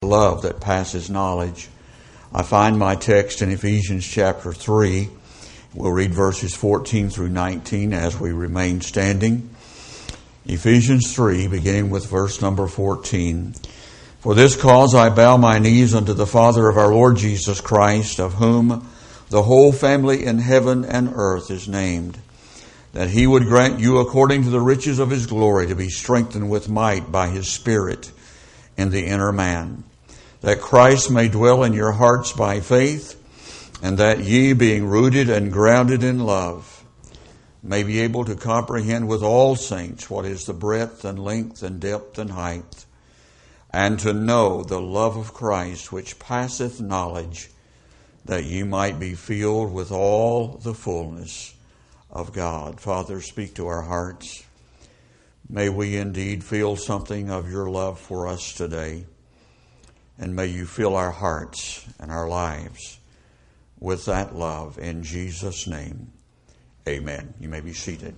love that passes knowledge. I find my text in Ephesians chapter 3. We'll read verses 14 through 19 as we remain standing. Ephesians 3, beginning with verse number 14. For this cause I bow my knees unto the Father of our Lord Jesus Christ, of whom the whole family in heaven and earth is named, that he would grant you according to the riches of his glory to be strengthened with might by his Spirit in the inner man, that Christ may dwell in your hearts by faith, and that ye, being rooted and grounded in love, may be able to comprehend with all saints what is the breadth and length and depth and height, and to know the love of Christ which passeth knowledge, that ye might be filled with all the fullness of God. Father, speak to our hearts. May we indeed feel something of your love for us today, and may you fill our hearts and our lives with that love. In Jesus' name, amen. You may be seated.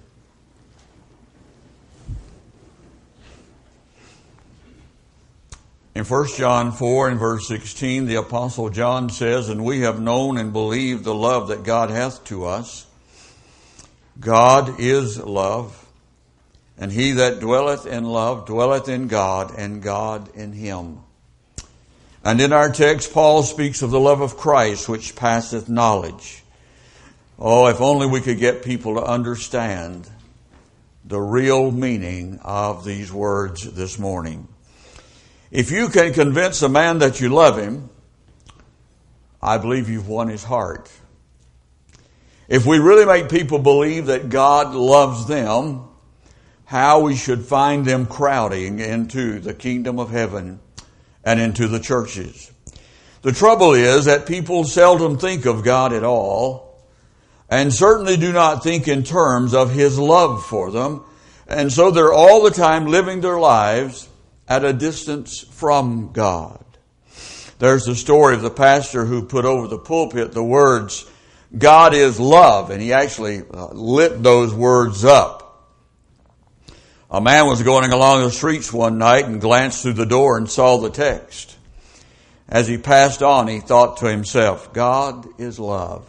In 1 John 4 and verse 16, the Apostle John says, And we have known and believed the love that God hath to us. God is love, and he that dwelleth in love dwelleth in God, and God in him. And in our text, Paul speaks of the love of Christ, which passeth knowledge. Oh, if only we could get people to understand the real meaning of these words this morning. If you can convince a man that you love him, I believe you've won his heart. If we really make people believe that God loves them, how we should find them crowding into the kingdom of heaven and into the churches. The trouble is that people seldom think of God at all, and certainly do not think in terms of his love for them. And so they're all the time living their lives at a distance from God. There's the story of the pastor who put over the pulpit the words, God is love, and he actually lit those words up. A man was going along the streets one night and glanced through the door and saw the text. As he passed on, he thought to himself, God is love.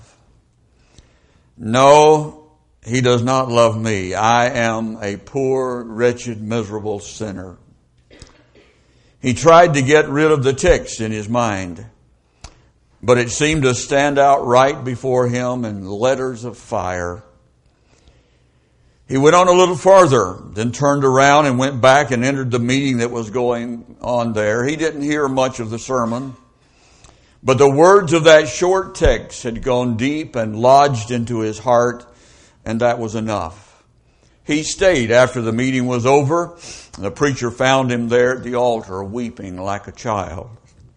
No, he does not love me. I am a poor, wretched, miserable sinner. He tried to get rid of the text in his mind, but it seemed to stand out right before him in letters of fire. He went on a little farther, then turned around and went back and entered the meeting that was going on there. He didn't hear much of the sermon, but the words of that short text had gone deep and lodged into his heart, and that was enough. He stayed after the meeting was over. The preacher found him there at the altar, weeping like a child.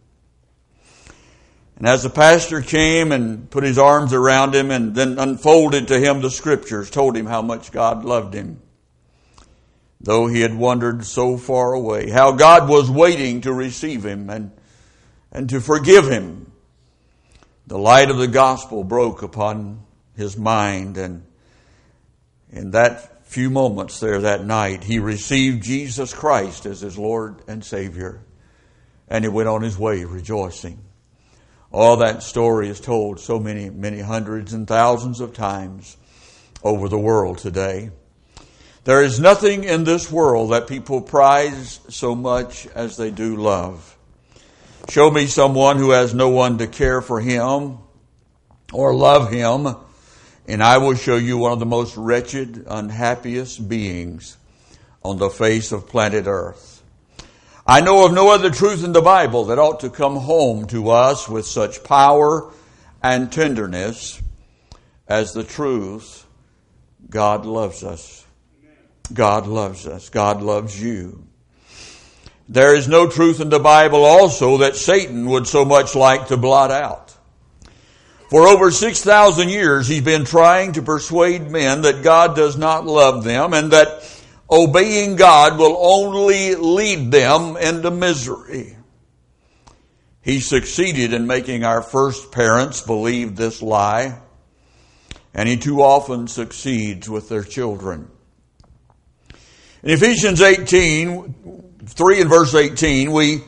And as the pastor came and put his arms around him and then unfolded to him the scriptures, told him how much God loved him, though he had wandered so far away, how God was waiting to receive him and to forgive him. The light of the gospel broke upon his mind, and in that few moments there that night, he received Jesus Christ as his Lord and Savior, and he went on his way rejoicing. All that story is told so many, many hundreds and thousands of times over the world today. There is nothing in this world that people prize so much as they do love. Show me someone who has no one to care for him or love him, and I will show you one of the most wretched, unhappiest beings on the face of planet Earth. I know of no other truth in the Bible that ought to come home to us with such power and tenderness as the truth, God loves us. God loves us. God loves you. There is no truth in the Bible also that Satan would so much like to blot out. For over 6,000 years, he's been trying to persuade men that God does not love them and that obeying God will only lead them into misery. He succeeded in making our first parents believe this lie, and he too often succeeds with their children. In Ephesians 3 and verse 18, we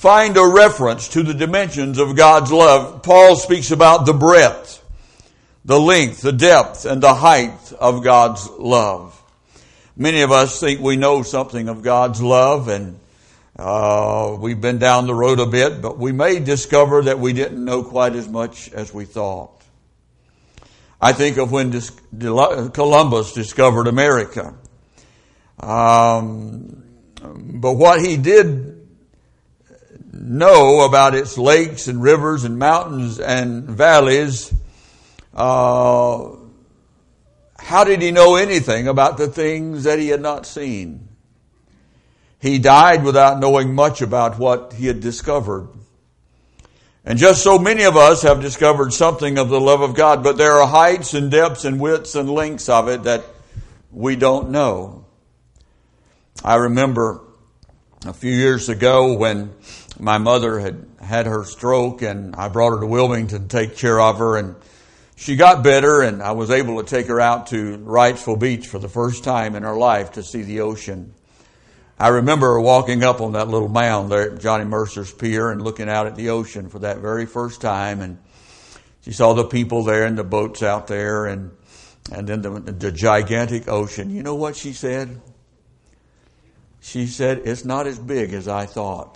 find a reference to the dimensions of God's love. Paul speaks about the breadth, the length, the depth, and the height of God's love. Many of us think we know something of God's love, and we've been down the road a bit, but we may discover that we didn't know quite as much as we thought. I think of when Columbus discovered America. But what he did know about its lakes and rivers and mountains and valleys, how did he know anything about the things that he had not seen? He died without knowing much about what he had discovered. And just so many of us have discovered something of the love of God, but there are heights and depths and widths and lengths of it that we don't know. I remember a few years ago when my mother had her stroke, and I brought her to Wilmington to take care of her, and she got better, and I was able to take her out to Wrightsville Beach for the first time in her life to see the ocean. I remember her walking up on that little mound there at Johnny Mercer's Pier and looking out at the ocean for that very first time, and she saw the people there and the boats out there, and then the gigantic ocean. You know what she said? She said, "It's not as big as I thought."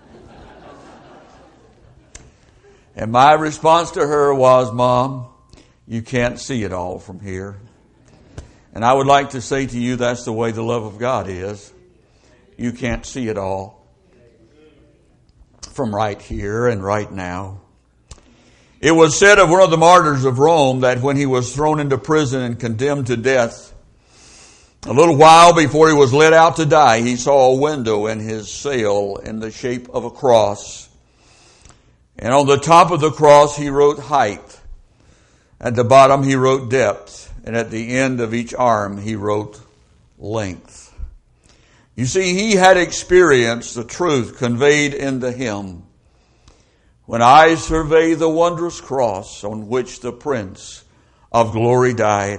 And my response to her was, "Mom, you can't see it all from here." And I would like to say to you, that's the way the love of God is. You can't see it all from right here and right now. It was said of one of the martyrs of Rome that when he was thrown into prison and condemned to death, a little while before he was let out to die, he saw a window in his cell in the shape of a cross. And on the top of the cross, he wrote height. At the bottom, he wrote depth. And at the end of each arm, he wrote length. You see, he had experienced the truth conveyed in the hymn. When I survey the wondrous cross on which the Prince of Glory died,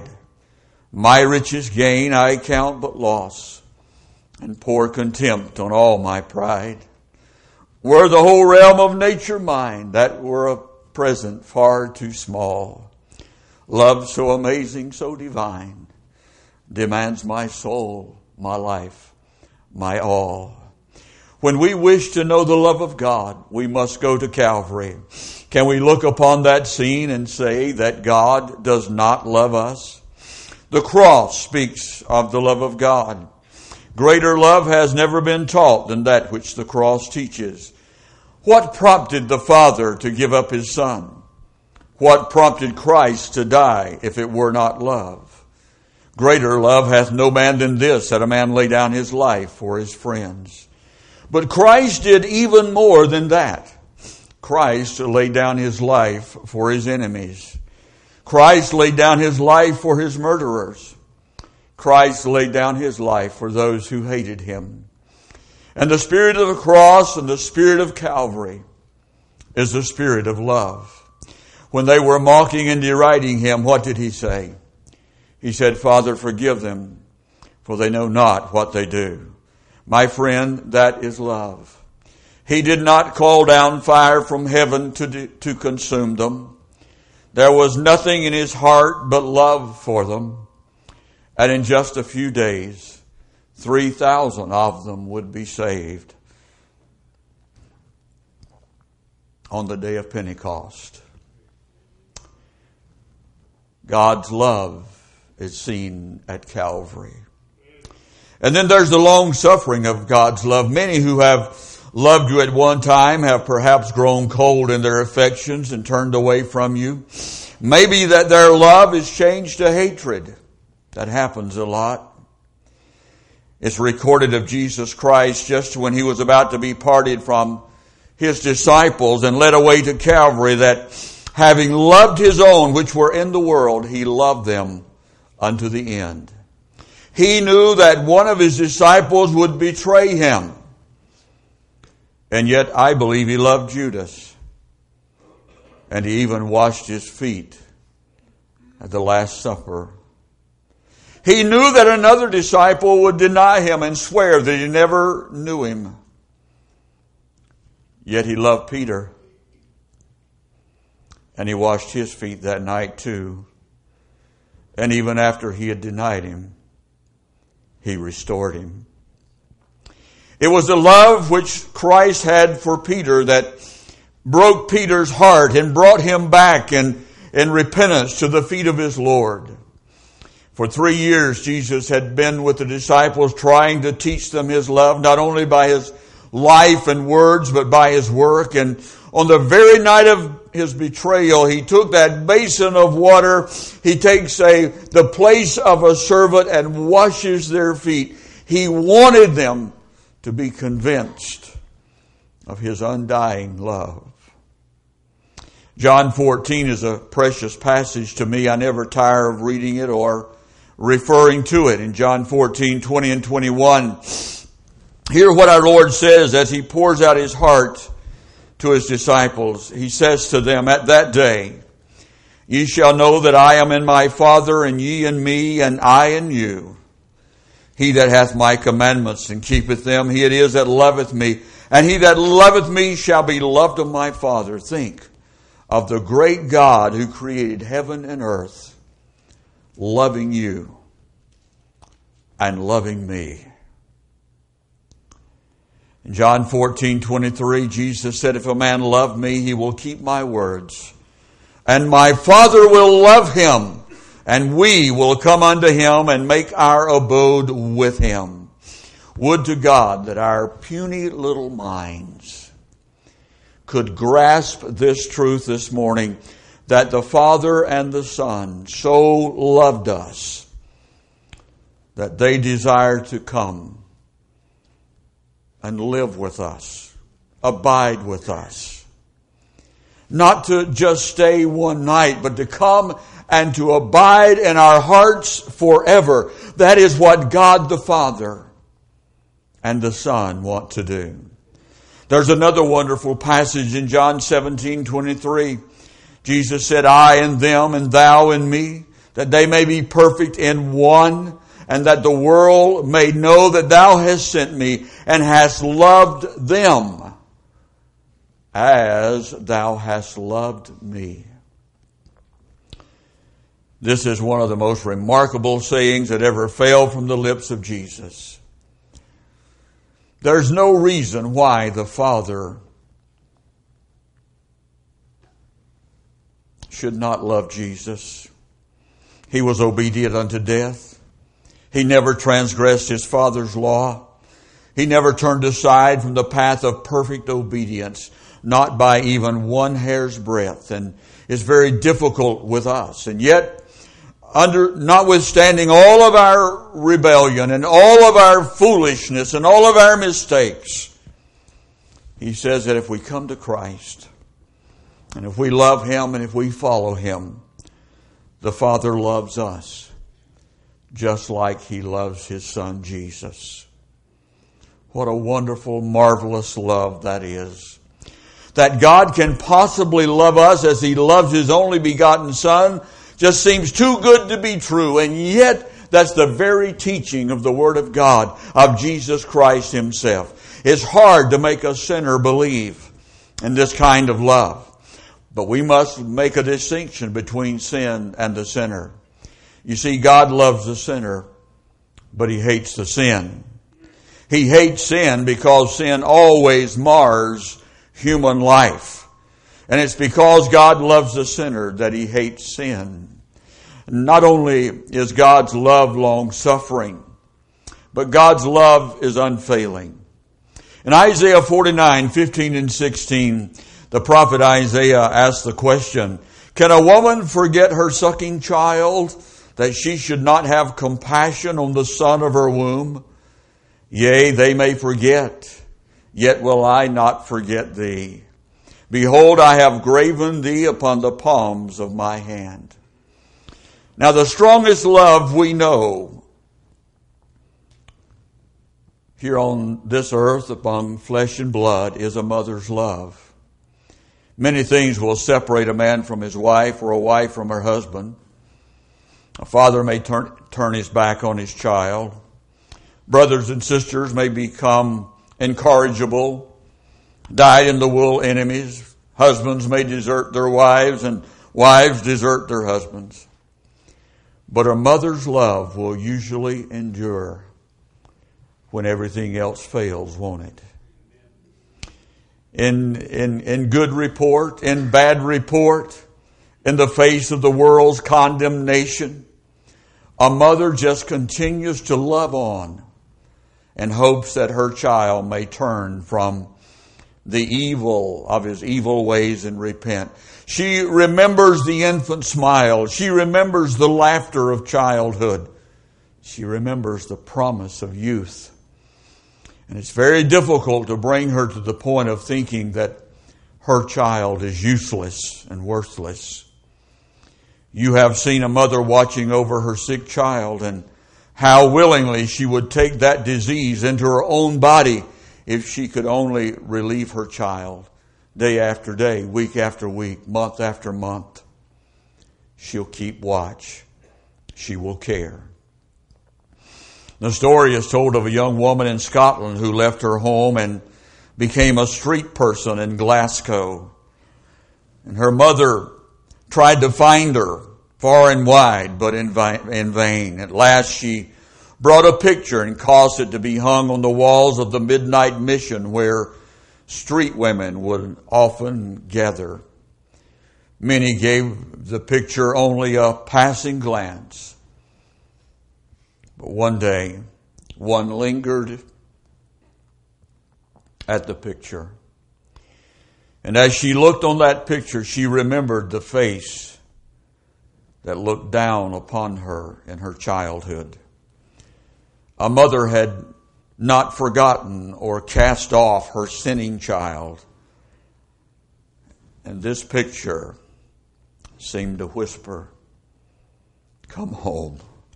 my richest gain I count but loss, and pour contempt on all my pride. Were the whole realm of nature mine, that were a present far too small. Love so amazing, so divine, demands my soul, my life, my all. When we wish to know the love of God, we must go to Calvary. Can we look upon that scene and say that God does not love us? The cross speaks of the love of God. Greater love has never been taught than that which the cross teaches. What prompted the Father to give up His Son? What prompted Christ to die if it were not love? Greater love hath no man than this, that a man lay down his life for his friends. But Christ did even more than that. Christ laid down his life for his enemies. Christ laid down his life for his murderers. Christ laid down his life for those who hated him. And the spirit of the cross and the spirit of Calvary is the spirit of love. When they were mocking and deriding him, what did he say? He said, "Father, forgive them, for they know not what they do." My friend, that is love. He did not call down fire from heaven to consume them. There was nothing in his heart but love for them. And in just a few days, 3,000 of them would be saved on the day of Pentecost. God's love is seen at Calvary. And then there's the long suffering of God's love. Many who have loved you at one time have perhaps grown cold in their affections and turned away from you. Maybe that their love is changed to hatred. That happens a lot. It's recorded of Jesus Christ just when he was about to be parted from his disciples and led away to Calvary, that having loved his own which were in the world, he loved them unto the end. He knew that one of his disciples would betray him. And yet I believe he loved Judas. And he even washed his feet at the Last Supper. He knew that another disciple would deny him and swear that he never knew him. Yet he loved Peter. And he washed his feet that night too. And even after he had denied him, he restored him. It was the love which Christ had for Peter that broke Peter's heart and brought him back in repentance to the feet of his Lord. For 3 years, Jesus had been with the disciples trying to teach them his love, not only by his life and words, but by his work. And on the very night of his betrayal, he took that basin of water. He takes the place of a servant and washes their feet. He wanted them to be convinced of his undying love. John 14 is a precious passage to me. I never tire of reading it or referring to it. In John 14, 20 and 21, hear what our Lord says as he pours out his heart to his disciples. He says to them, "At that day, ye shall know that I am in my Father, and ye in me, and I in you. He that hath my commandments and keepeth them, he it is that loveth me. And he that loveth me shall be loved of my Father." Think of the great God who created heaven and earth, loving you and loving me. In John 14:23, Jesus said, "If a man love me, he will keep my words. And my Father will love him, and we will come unto him and make our abode with him." Would to God that our puny little minds could grasp this truth this morning, that the Father and the Son so loved us that they desire to come and live with us, abide with us. Not to just stay one night, but to come and to abide in our hearts forever. That is what God the Father and the Son want to do. There's another wonderful passage in John 17:23. Jesus said, "I in them and thou in me, that they may be perfect in one, and that the world may know that thou hast sent me and hast loved them as thou hast loved me." This is one of the most remarkable sayings that ever fell from the lips of Jesus. There's no reason why the Father should not love Jesus. He was obedient unto death. He never transgressed his Father's law. He never turned aside from the path of perfect obedience, not by even one hair's breadth. And it's very difficult with us. And yet, notwithstanding all of our rebellion and all of our foolishness and all of our mistakes, he says that if we come to Christ and if we love him and if we follow him, the Father loves us just like he loves his Son Jesus. What a wonderful, marvelous love that is. That God can possibly love us as he loves his only begotten Son just seems too good to be true. And yet, that's the very teaching of the Word of God, of Jesus Christ himself. It's hard to make a sinner believe in this kind of love. But we must make a distinction between sin and the sinner. You see, God loves the sinner, but he hates the sin. He hates sin because sin always mars human life. And it's because God loves the sinner that he hates sin. Not only is God's love long-suffering, but God's love is unfailing. In Isaiah 49:15 and 16, the prophet Isaiah asked the question, "Can a woman forget her sucking child, that she should not have compassion on the son of her womb? Yea, they may forget, yet will I not forget thee. Behold, I have graven thee upon the palms of my hand." Now, the strongest love we know here on this earth among flesh and blood is a mother's love. Many things will separate a man from his wife or a wife from her husband. A father may turn his back on his child. Brothers and sisters may become incorrigible. dyed-in-the-wool enemies. Husbands may desert their wives, and wives desert their husbands. But a mother's love will usually endure when everything else fails, won't it? In good report, in bad report, in the face of the world's condemnation, a mother just continues to love on and hopes that her child may turn from the evil of his evil ways and repent. She remembers the infant smile. She remembers the laughter of childhood. She remembers the promise of youth. And it's very difficult to bring her to the point of thinking that her child is useless and worthless. You have seen a mother watching over her sick child, and how willingly she would take that disease into her own body if she could only relieve her child day after day, week after week, month after month. She'll keep watch. She will care. The story is told of a young woman in Scotland who left her home and became a street person in Glasgow. And her mother tried to find her far and wide, but in vain. At last she brought a picture and caused it to be hung on the walls of the Midnight Mission, where street women would often gather. Many gave the picture only a passing glance. But one day, one lingered at the picture. And as she looked on that picture, she remembered the face that looked down upon her in her childhood. A mother had not forgotten or cast off her sinning child. And this picture seemed to whisper, "Come home.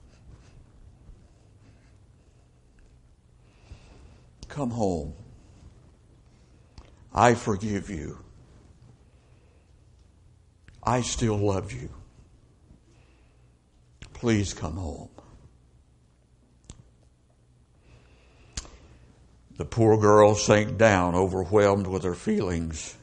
Come home. I forgive you. I still love you. Please come home." The poor girl sank down, overwhelmed with her feelings.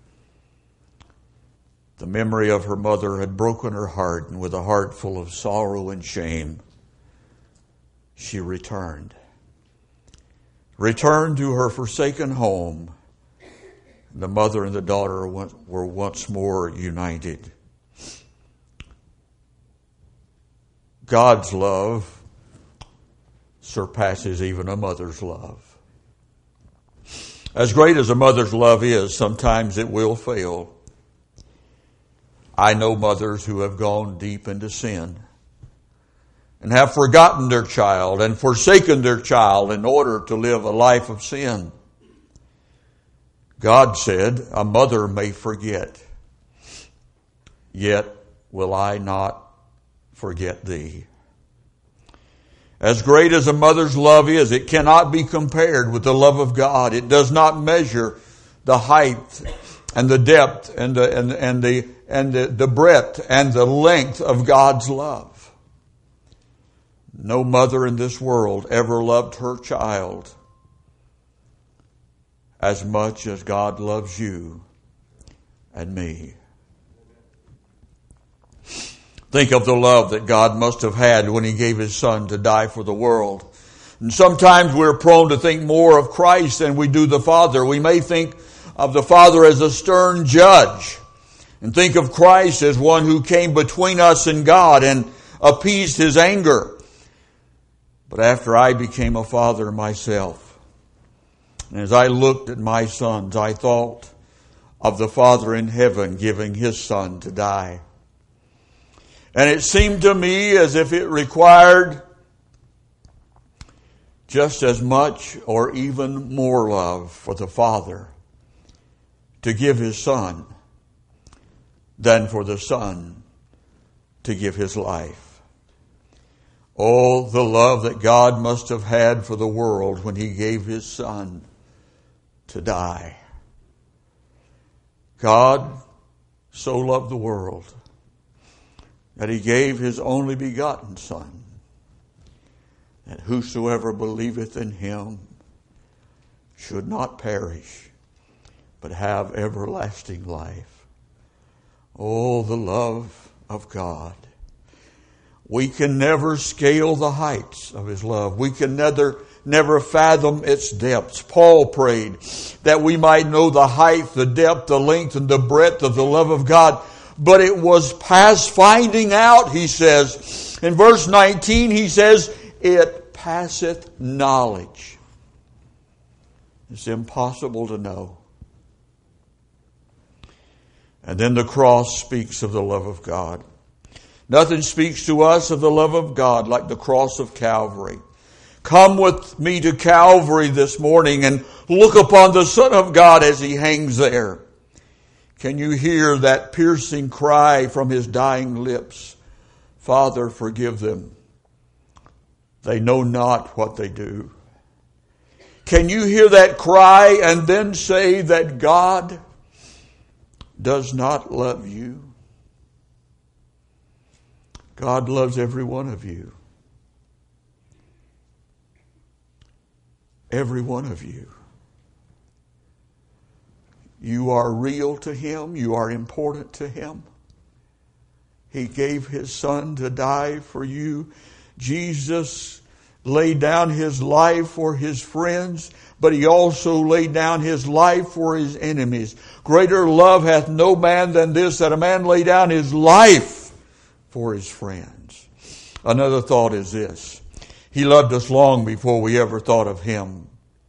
The memory of her mother had broken her heart, and with a heart full of sorrow and shame, she returned to her forsaken home. The mother and the daughter were once more united. God's love surpasses even a mother's love. As great as a mother's love is, sometimes it will fail. I know mothers who have gone deep into sin and have forgotten their child and forsaken their child in order to live a life of sin. God said, "A mother may forget, yet will I not forget thee." As great as a mother's love is, it cannot be compared with the love of God. It does not measure the height and the depth and the breadth and the length of God's love. No mother in this world ever loved her child as much as God loves you and me. Think of the love that God must have had when He gave His Son to die for the world. And sometimes we're prone to think more of Christ than we do the Father. We may think of the Father as a stern judge, and think of Christ as one who came between us and God and appeased His anger. But after I became a father myself, and as I looked at my sons, I thought of the Father in heaven giving His Son to die. And it seemed to me as if it required just as much or even more love for the Father to give His Son than for the Son to give His life. Oh, the love that God must have had for the world when He gave His Son to die. God so loved the world that He gave His only begotten Son, that whosoever believeth in Him should not perish, but have everlasting life. Oh, the love of God. We can never scale the heights of His love. We can never fathom its depths. Paul prayed that we might know the height, the depth, the length, and the breadth of the love of God. But it was past finding out, he says. In verse 19, he says, it passeth knowledge. It's impossible to know. And then the cross speaks of the love of God. Nothing speaks to us of the love of God like the cross of Calvary. Come with me to Calvary this morning and look upon the Son of God as He hangs there. Can you hear that piercing cry from His dying lips? Father, forgive them. They know not what they do. Can you hear that cry and then say that God does not love you? God loves every one of you. Every one of you. You are real to Him. You are important to Him. He gave His Son to die for you. Jesus laid down His life for His friends, but He also laid down His life for His enemies. Greater love hath no man than this, that a man lay down his life for his friends. Another thought is this. He loved us long before we ever thought of Him.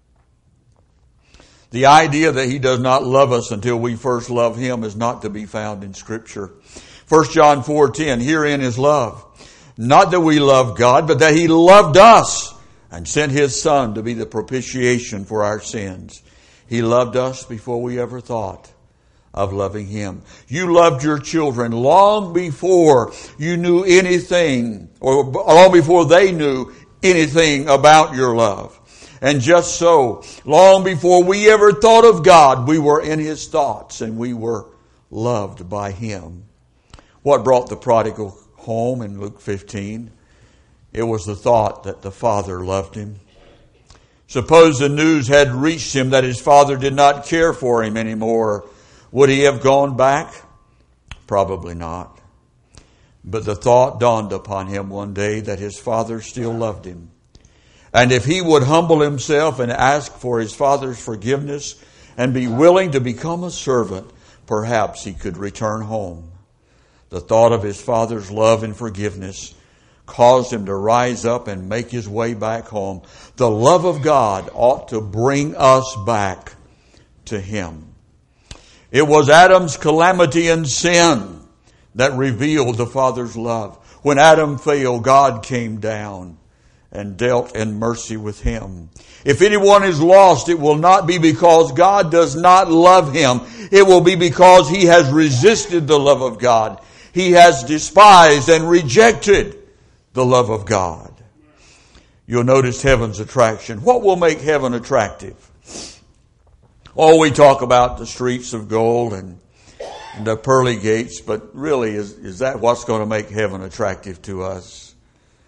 The idea that He does not love us until we first love Him is not to be found in Scripture. 1 John 4:10, herein is love. Not that we love God, but that He loved us and sent His Son to be the propitiation for our sins. He loved us before we ever thought of loving Him. You loved your children long before you knew anything, or long before they knew anything about your love. And just so, long before we ever thought of God, we were in His thoughts and we were loved by Him. What brought the prodigal home in Luke 15? It was the thought that the Father loved him. Suppose the news had reached him that his father did not care for him anymore. Would he have gone back? Probably not. But the thought dawned upon him one day that his father still loved him. And if he would humble himself and ask for his father's forgiveness and be willing to become a servant, perhaps he could return home. The thought of his father's love and forgiveness caused him to rise up and make his way back home. The love of God ought to bring us back to Him. It was Adam's calamity and sin that revealed the Father's love. When Adam failed, God came down and dealt in mercy with him. If anyone is lost, it will not be because God does not love him. It will be because he has resisted the love of God. He has despised and rejected the love of God. You'll notice heaven's attraction. What will make heaven attractive? Oh, we talk about the streets of gold and the pearly gates, but really, is that what's going to make heaven attractive to us?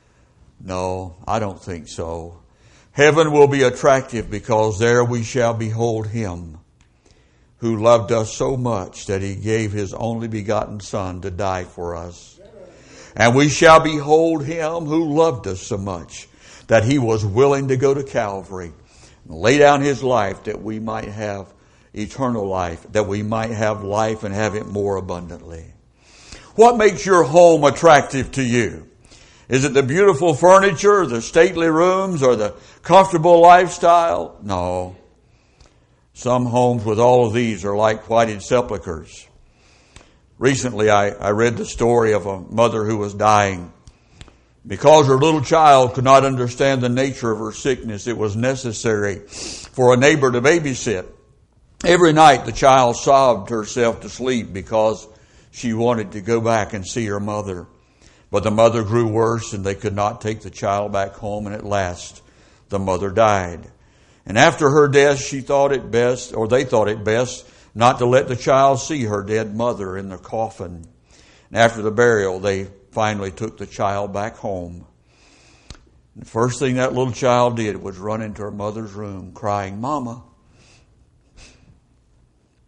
No, I don't think so. Heaven will be attractive because there we shall behold Him who loved us so much that He gave His only begotten Son to die for us. And we shall behold Him who loved us so much that He was willing to go to Calvary and lay down His life that we might have eternal life, that we might have life and have it more abundantly. What makes your home attractive to you? Is it the beautiful furniture, the stately rooms, or the comfortable lifestyle? No. Some homes with all of these are like whited sepulchres. Recently, I read the story of a mother who was dying. Because her little child could not understand the nature of her sickness, it was necessary for a neighbor to babysit. Every night the child sobbed herself to sleep because she wanted to go back and see her mother. But the mother grew worse and they could not take the child back home, and at last the mother died. And after her death, they thought it best not to let the child see her dead mother in the coffin. And after the burial, they finally took the child back home. And the first thing that little child did was run into her mother's room crying, "Mama,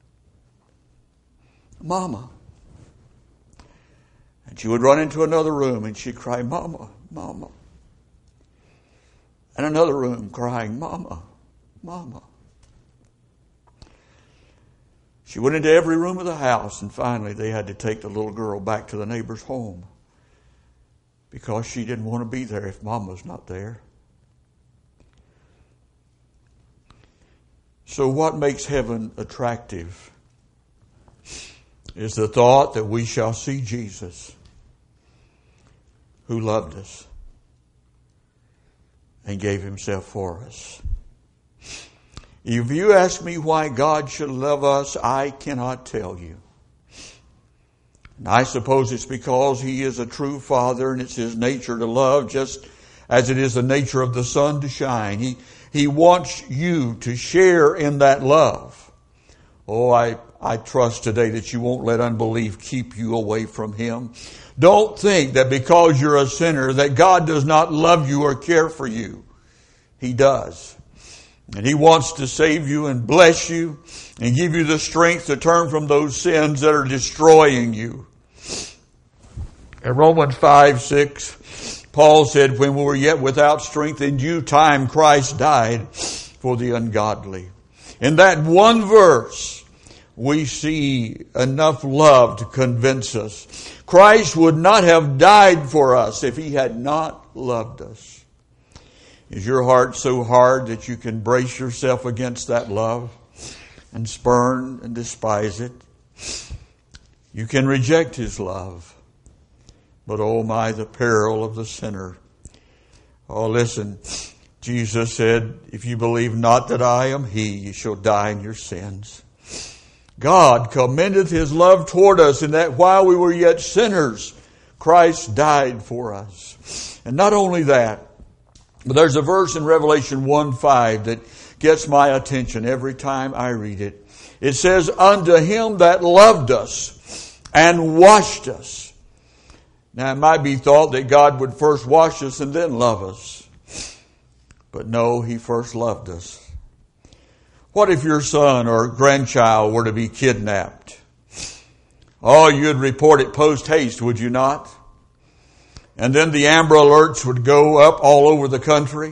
Mama. And she would run into another room and she'd cry, Mama, Mama. And another room crying, Mama, Mama. She went into every room of the house, and finally they had to take the little girl back to the neighbor's home because she didn't want to be there if Mom was not there. So what makes heaven attractive is the thought that we shall see Jesus, who loved us and gave himself for us. If you ask me why God should love us, I cannot tell you. And I suppose it's because he is a true Father and it's his nature to love, just as it is the nature of the sun to shine. He wants you to share in that love. Oh, I trust today that you won't let unbelief keep you away from him. Don't think that because you're a sinner that God does not love you or care for you. He does. And he wants to save you and bless you and give you the strength to turn from those sins that are destroying you. In Romans 5:6, Paul said, when we were yet without strength, in due time Christ died for the ungodly. In that one verse, we see enough love to convince us. Christ would not have died for us if he had not loved us. Is your heart so hard that you can brace yourself against that love and spurn and despise it? You can reject his love. But oh my, the peril of the sinner. Oh, listen, Jesus said, if you believe not that I am he, you shall die in your sins. God commendeth his love toward us in that while we were yet sinners, Christ died for us. And not only that, but there's a verse in Revelation 1:5 that gets my attention every time I read it. It says, unto him that loved us and washed us. Now it might be thought that God would first wash us and then love us. But no, he first loved us. What if your son or grandchild were to be kidnapped? Oh, you'd report it post haste, would you not? And then the Amber Alerts would go up all over the country.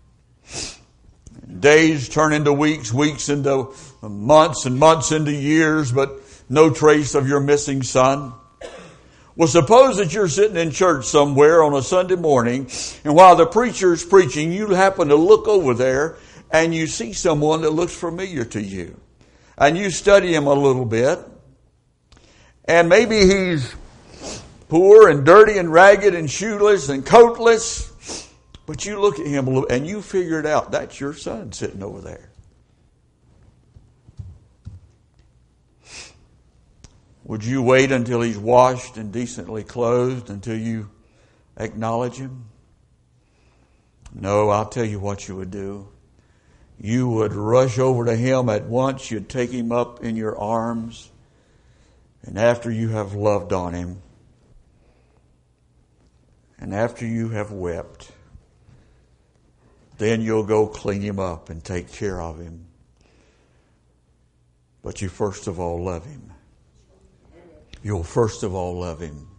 Days turn into weeks, weeks into months, and months into years, but no trace of your missing son. Well, suppose that you're sitting in church somewhere on a Sunday morning, and while the preacher is preaching, you happen to look over there, and you see someone that looks familiar to you. And you study him a little bit, and maybe he's poor and dirty and ragged and shoeless and coatless. But you look at him and you figure it out. That's your son sitting over there. Would you wait until he's washed and decently clothed until you acknowledge him? No, I'll tell you what you would do. You would rush over to him at once. You'd take him up in your arms. And after you have loved on him, and after you have wept, then you'll go clean him up and take care of him. But you first of all love him. You'll first of all love him.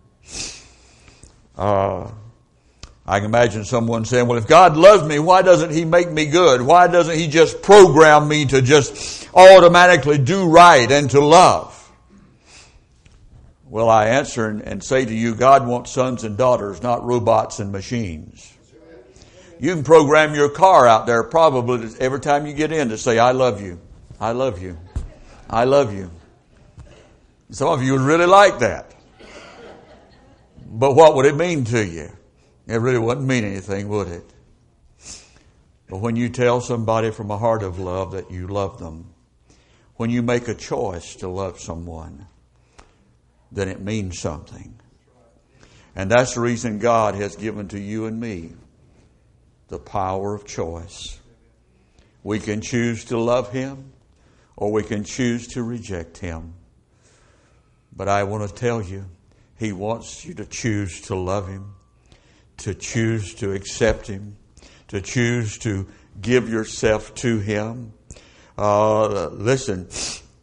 I can imagine someone saying, well, if God loves me, why doesn't he make me good? Why doesn't he just program me to just automatically do right and to love? Well, I answer and say to you, God wants sons and daughters, not robots and machines. You can program your car out there probably every time you get in to say, I love you. I love you. I love you. Some of you would really like that. But what would it mean to you? It really wouldn't mean anything, would it? But when you tell somebody from a heart of love that you love them, when you make a choice to love someone, then it means something. And that's the reason God has given to you and me the power of choice. We can choose to love him or we can choose to reject him. But I want to tell you, he wants you to choose to love him, to choose to accept him, to choose to give yourself to him. Listen,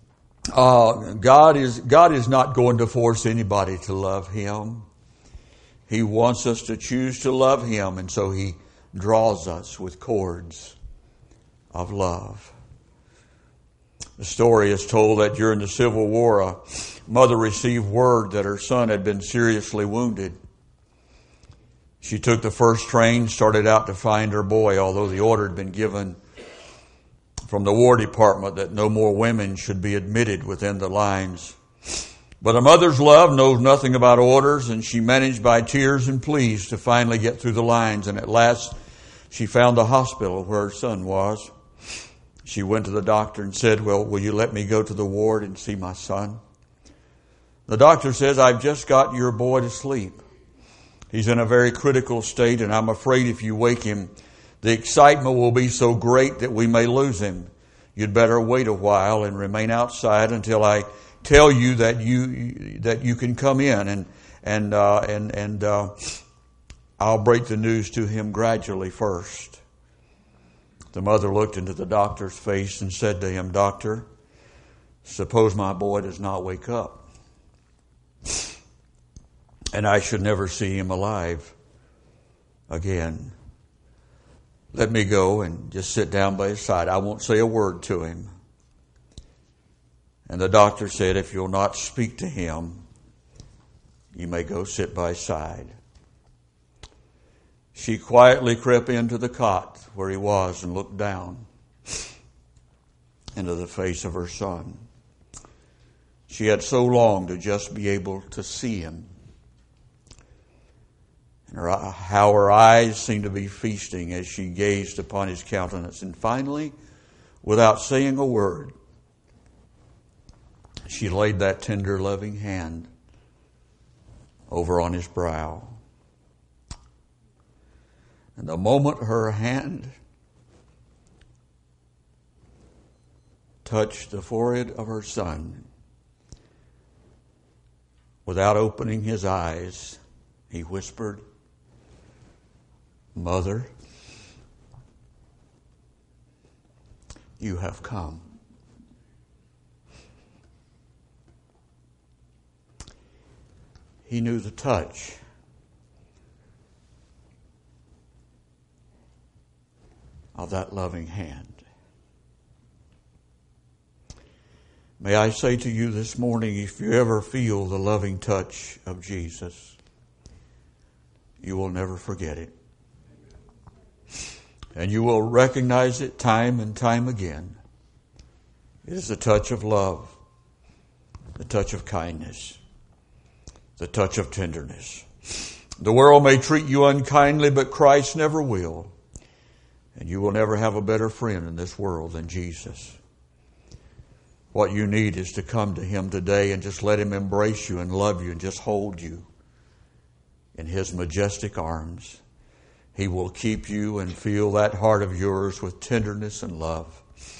God is not going to force anybody to love Him. He wants us to choose to love Him, and so He draws us with cords of love. The story is told that during the Civil War, a mother received word that her son had been seriously wounded. She took the first train, started out to find her boy, although the order had been given from the War Department that no more women should be admitted within the lines. But a mother's love knows nothing about orders, and she managed by tears and pleas to finally get through the lines. And at last, she found the hospital where her son was. She went to the doctor and said, "Well, will you let me go to the ward and see my son?" The doctor says, "I've just got your boy to sleep. He's in a very critical state, and I'm afraid if you wake him, the excitement will be so great that we may lose him. You'd better wait a while and remain outside until I tell you that you can come in, and I'll break the news to him gradually first." The mother looked into the doctor's face and said to him, "Doctor, suppose my boy does not wake up, and I should never see him alive again. Let me go and just sit down by his side. I won't say a word to him." And the doctor said, "If you'll not speak to him, you may go sit by his side." She quietly crept into the cot where he was and looked down into the face of her son. She had so longed to just be able to see him. And how her eyes seemed to be feasting as she gazed upon his countenance. And finally, without saying a word, she laid that tender, loving hand over on his brow. And the moment her hand touched the forehead of her son, without opening his eyes, he whispered, "Mother, you have come." He knew the touch of that loving hand. May I say to you this morning, if you ever feel the loving touch of Jesus, you will never forget it. And you will recognize it time and time again. It is the touch of love, the touch of kindness, the touch of tenderness. The world may treat you unkindly, but Christ never will. And you will never have a better friend in this world than Jesus. What you need is to come to Him today and just let Him embrace you and love you and just hold you in His majestic arms. He will keep you and fill that heart of yours with tenderness and love.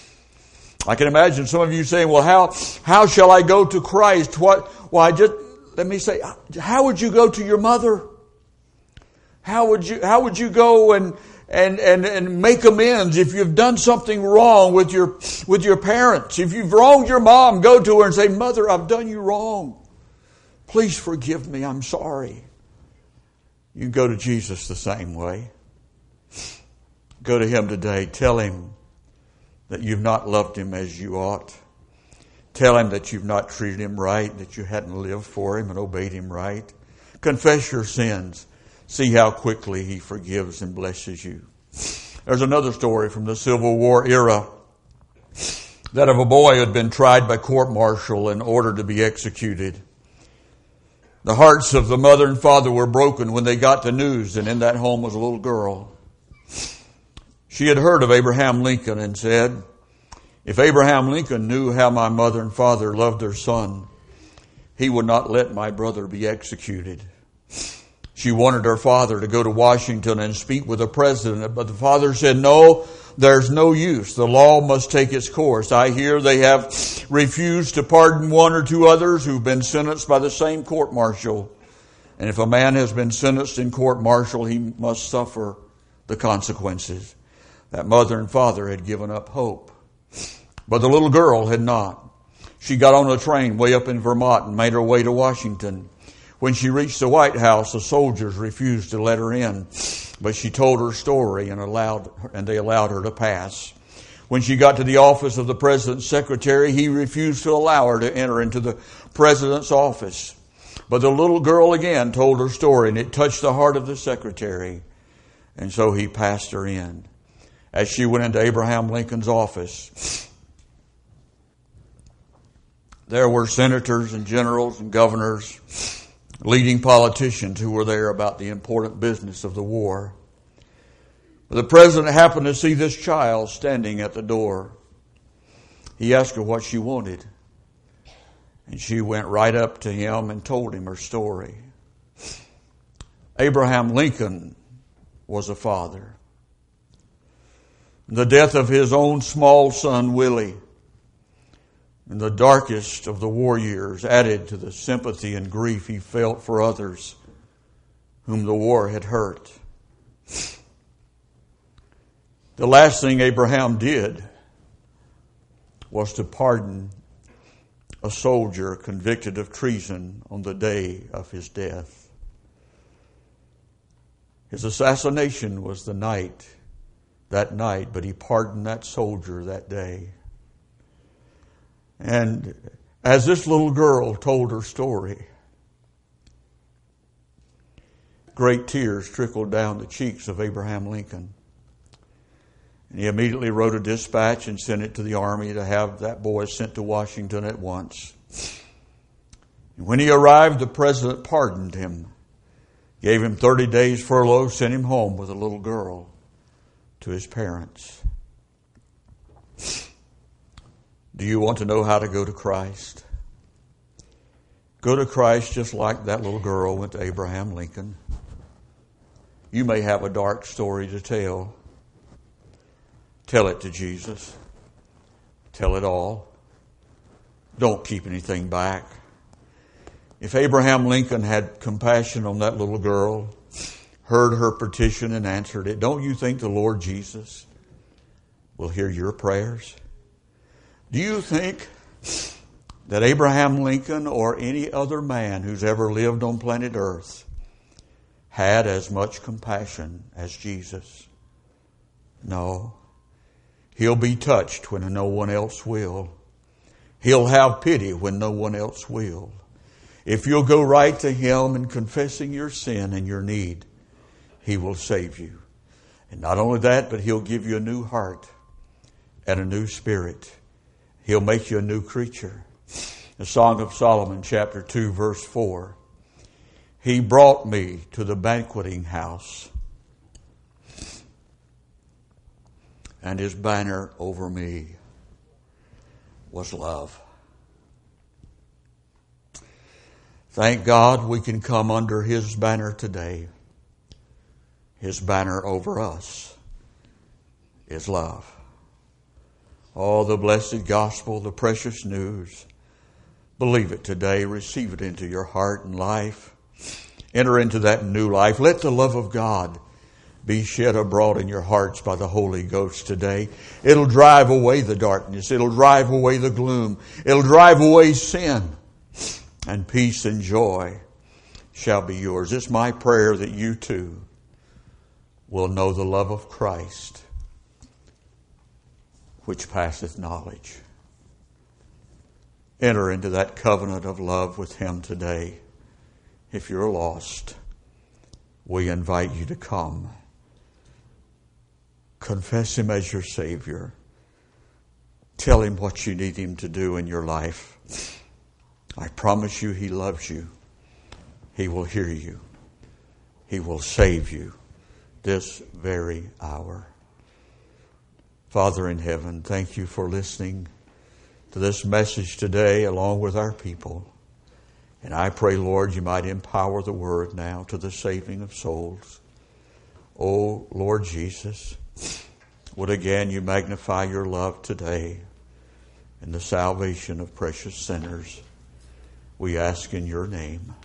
I can imagine some of you saying, "Well, how shall I go to Christ?" Let me say, how would you go to your mother? How would you go and make amends if you've done something wrong with your parents? If you've wronged your mom, go to her and say, "Mother, I've done you wrong. Please forgive me. I'm sorry." You can go to Jesus the same way. Go to Him today. Tell Him that you've not loved Him as you ought. Tell Him that you've not treated Him right, that you hadn't lived for Him and obeyed Him right. Confess your sins. See how quickly He forgives and blesses you. There's another story from the Civil War era, that of a boy who had been tried by court-martial and ordered to be executed. The hearts of the mother and father were broken when they got the news, and in that home was a little girl. She had heard of Abraham Lincoln and said, "If Abraham Lincoln knew how my mother and father loved their son, he would not let my brother be executed." She wanted her father to go to Washington and speak with the president, but the father said, "No, there's no use. The law must take its course. I hear they have refused to pardon one or two others who've been sentenced by the same court-martial. And if a man has been sentenced in court-martial, he must suffer the consequences." That mother and father had given up hope, but the little girl had not. She got on a train way up in Vermont and made her way to Washington. When she reached the White House, the soldiers refused to let her in, but she told her story and they allowed her to pass. When she got to the office of the president's secretary, he refused to allow her to enter into the president's office. But the little girl again told her story, and it touched the heart of the secretary. And so he passed her in. As she went into Abraham Lincoln's office, there were senators and generals and governors, leading politicians who were there about the important business of the war. The president happened to see this child standing at the door. He asked her what she wanted. And she went right up to him and told him her story. Abraham Lincoln was a father. The death of his own small son, Willie, in the darkest of the war years, added to the sympathy and grief he felt for others whom the war had hurt. The last thing Abraham did was to pardon a soldier convicted of treason on the day of his death. His assassination was that night, but he pardoned that soldier that day. And as this little girl told her story, great tears trickled down the cheeks of Abraham Lincoln. And he immediately wrote a dispatch and sent it to the army to have that boy sent to Washington at once. And when he arrived, the president pardoned him, gave him 30 days furlough, sent him home with a little girl to his parents. Do you want to know how to go to Christ? Go to Christ just like that little girl went to Abraham Lincoln. You may have a dark story to tell. Tell it to Jesus. Tell it all. Don't keep anything back. If Abraham Lincoln had compassion on that little girl, heard her petition and answered it, don't you think the Lord Jesus will hear your prayers? Do you think that Abraham Lincoln or any other man who's ever lived on planet Earth had as much compassion as Jesus? No. He'll be touched when no one else will. He'll have pity when no one else will. If you'll go right to Him and confessing your sin and your need, He will save you. And not only that, but He'll give you a new heart and a new spirit. He'll make you a new creature. The Song of Solomon, chapter 2, verse 4. He brought me to the banqueting house, and His banner over me was love. Thank God we can come under His banner today. His banner over us is love. Oh, the blessed gospel, the precious news. Believe it today. Receive it into your heart and life. Enter into that new life. Let the love of God be shed abroad in your hearts by the Holy Ghost today. It'll drive away the darkness. It'll drive away the gloom. It'll drive away sin. And peace and joy shall be yours. It's my prayer that you too will know the love of Christ, which passeth knowledge. Enter into that covenant of love with Him today. If you're lost, we invite you to come. Confess Him as your Savior. Tell Him what you need Him to do in your life. I promise you He loves you. He will hear you. He will save you this very hour. Father in heaven, thank you for listening to this message today along with our people. And I pray, Lord, you might empower the word now to the saving of souls. Oh, Lord Jesus, would again you magnify your love today in the salvation of precious sinners. We ask in your name.